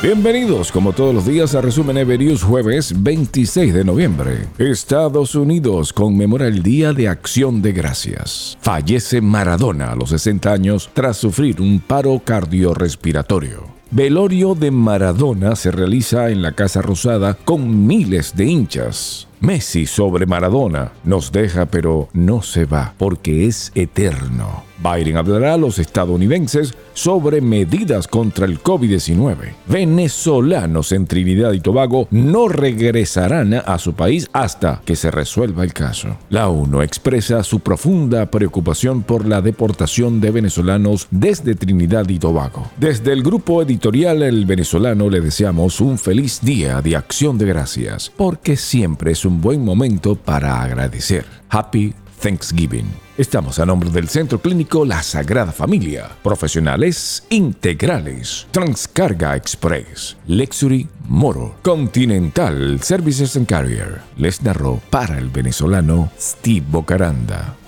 Bienvenidos, como todos los días, a Resumen Evernews, jueves 26 de noviembre. Estados Unidos conmemora el Día de Acción de Gracias. Fallece Maradona a los 60 años tras sufrir un paro cardiorrespiratorio. Velorio de Maradona se realiza en la Casa Rosada con miles de hinchas. Messi sobre Maradona nos deja pero no se va porque es eterno. Biden hablará a los estadounidenses sobre medidas contra el COVID-19. Venezolanos en Trinidad y Tobago no regresarán a su país hasta que se resuelva el caso. La ONU expresa su profunda preocupación por la deportación de venezolanos desde Trinidad y Tobago. Desde el grupo editorial El Venezolano le deseamos un feliz día de Acción de Gracias, porque siempre es un buen momento para agradecer. Happy Thanksgiving. Estamos a nombre del Centro Clínico La Sagrada Familia, profesionales integrales, Transcarga Express, Luxury Moro, Continental Services and Carrier. Les narró para el venezolano Steve Bocaranda.